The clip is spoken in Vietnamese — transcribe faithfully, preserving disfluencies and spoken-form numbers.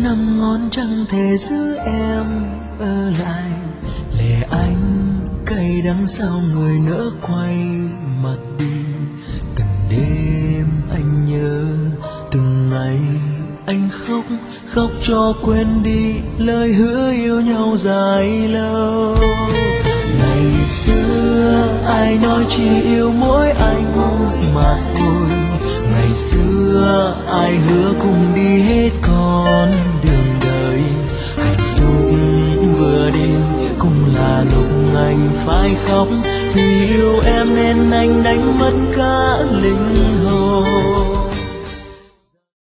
năm ngón chẳng thể giữ em ở lại. Lệ anh cay đắng sao người nỡ quay mặt đi. Từng đêm anh nhớ, từng ngày anh khóc, khóc cho quên đi lời hứa yêu nhau dài lâu. Ngày xưa ai nói chỉ yêu mỗi anh mà thôi. Ngày xưa ai hứa cùng đi hết con đường đời. Hạnh phúc vừa đến cũng là lúc anh phải khóc. Vì yêu em nên anh đánh mất cả linh hồn.